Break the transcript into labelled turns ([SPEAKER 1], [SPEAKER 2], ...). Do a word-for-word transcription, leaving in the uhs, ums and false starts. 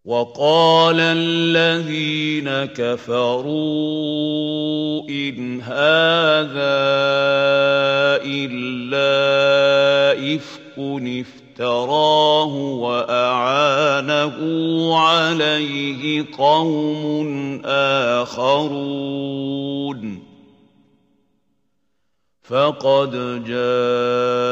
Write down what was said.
[SPEAKER 1] وقال الذين كفروا إن هذا إلا إفك افتراه وأعانه عليه قوم آخرون فقد جاءوا